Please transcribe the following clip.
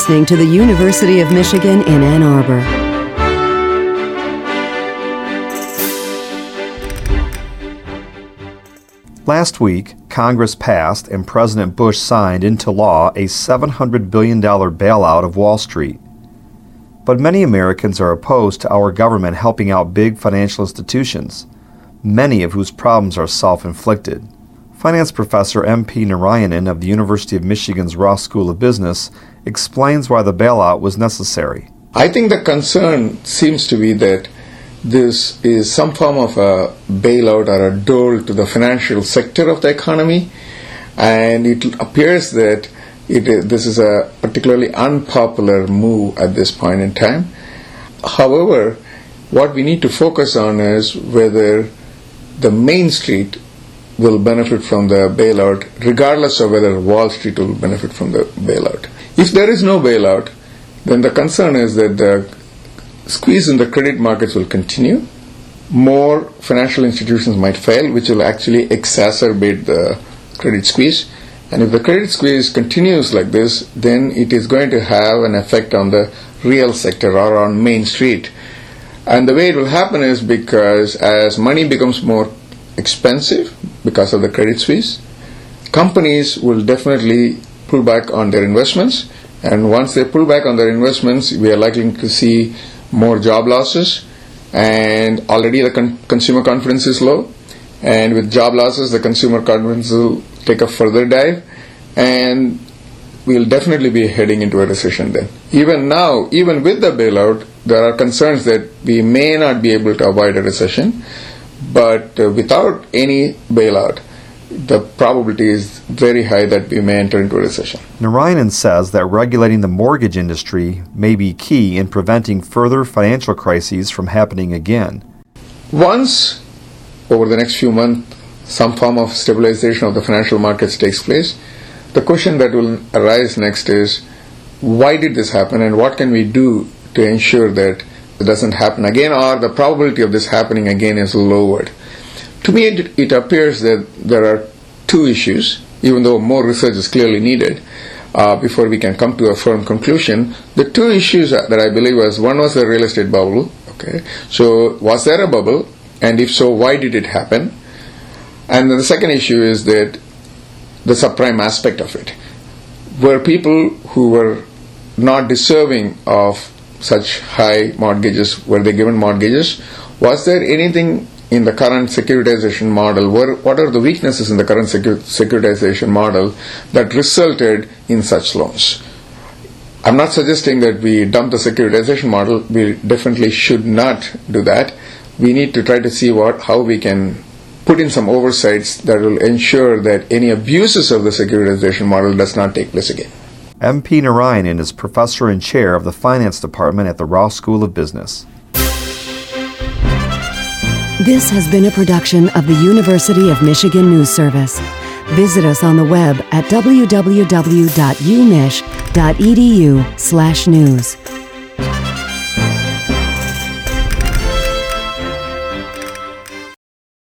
listening to the University of Michigan in Ann Arbor. Last week, Congress passed and President Bush signed into law a $700 billion bailout of Wall Street. But many Americans are opposed to our government helping out big financial institutions, many of whose problems are self-inflicted. Finance professor M.P. Narayanan of the University of Michigan's Ross School of Business explains why the bailout was necessary. I think the concern seems to be that this is some form of a bailout or a dole to the financial sector of the economy, and it appears that this is a particularly unpopular move at this point in time. However, what we need to focus on is whether the Main Street will benefit from the bailout, regardless of whether Wall Street will benefit from the bailout. If there is no bailout, then the concern is that the squeeze in the credit markets will continue. More financial institutions might fail, which will actually exacerbate the credit squeeze. And if the credit squeeze continues like this, then it is going to have an effect on the real sector or on Main Street. And the way it will happen is because as money becomes more expensive because of the credit squeeze, companies will definitely pull back on their investments. And once they pull back on their investments, we are likely to see more job losses, and already the consumer confidence is low, and with job losses the consumer confidence will take a further dive, and we'll definitely be heading into a recession then. Even now, even with the bailout, there are concerns that we may not be able to avoid a recession, but without any bailout, the probability is very high that we may enter into a recession. Narayanan says that regulating the mortgage industry may be key in preventing further financial crises from happening again. Once, over the next few months, some form of stabilization of the financial markets takes place, the question that will arise next is, why did this happen and what can we do to ensure that it doesn't happen again, or the probability of this happening again is lowered? To me, it appears that there are two issues, even though more research is clearly needed before we can come to a firm conclusion. The two issues that I believe was, one was the real estate bubble. Okay, so was there a bubble, and if so, why did it happen? And then the second issue is that the subprime aspect of it. Were people who were not deserving of such high mortgages, were they given mortgages? Was there anything in the current securitization model, what are the weaknesses in the current securitization model that resulted in such loans? I'm not suggesting that we dump the securitization model. We definitely should not do that. We need to try to see how we can put in some oversights that will ensure that any abuses of the securitization model does not take place again. M.P. Narayanan is professor and chair of the finance department at the Ross School of Business. This has been a production of the University of Michigan News Service. Visit us on the web at www.umich.edu/news.